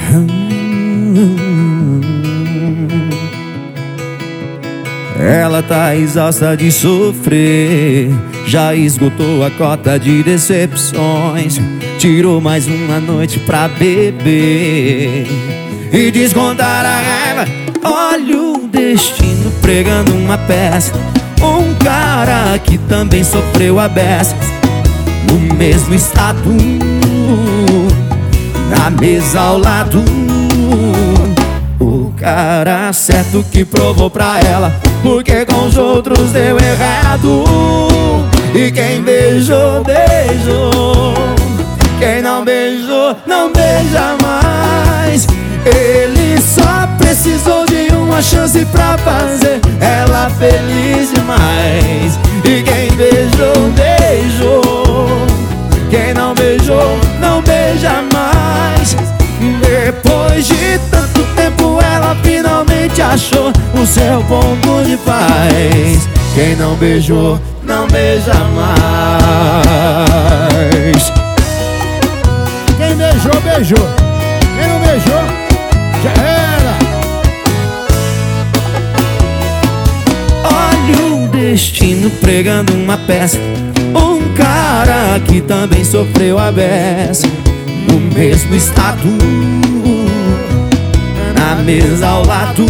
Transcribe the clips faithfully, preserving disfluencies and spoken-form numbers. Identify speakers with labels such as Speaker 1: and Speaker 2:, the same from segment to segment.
Speaker 1: Ela tá exausta de sofrer, já esgotou a cota de decepções, tirou mais uma noite pra beber e descontar a raiva. Olha o destino pregando uma peça, um cara que também sofreu a beça, no mesmo estado, na mesa ao lado. O cara certo que provou pra ela, porque com os outros deu errado. E quem beijou, beijou. Quem não beijou, não beija mais. Ele só precisou de uma chance pra fazer ela feliz demais. E quem beijou, beijou. Quem não beijou, não beija mais. Depois de tanto tempo ela finalmente achou o seu ponto de paz. Quem não beijou, não beija mais.
Speaker 2: Quem beijou, beijou. Quem não beijou, já era.
Speaker 1: Olha o destino pregando uma peça, um cara que também sofreu a beça, no mesmo estado, na mesa ao lado.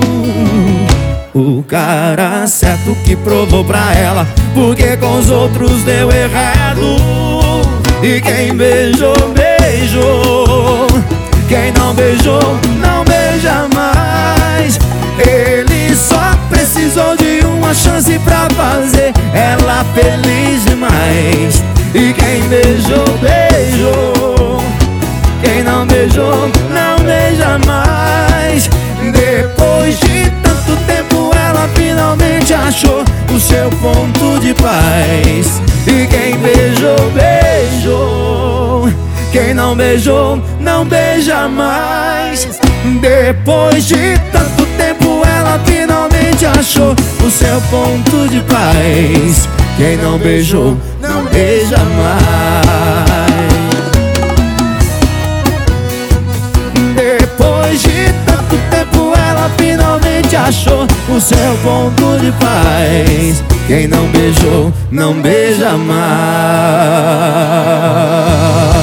Speaker 1: O cara certo que provou pra ela, porque com os outros deu errado. E quem beijou, beijou. Quem não beijou, não beija mais. Ele só precisou de uma chance pra fazer ela feliz demais. E quem beijou, beijou. Quem não beijou, não beija mais. Depois de tanto tempo ela finalmente achou o seu ponto de paz. E quem beijou, beijou. Quem não beijou, não beija mais. Depois de tanto tempo ela finalmente achou o seu ponto de paz. Quem não beijou, não beija mais. Depois de tanto tempo ela finalmente achou o seu ponto de paz. Quem não beijou, não beija mais.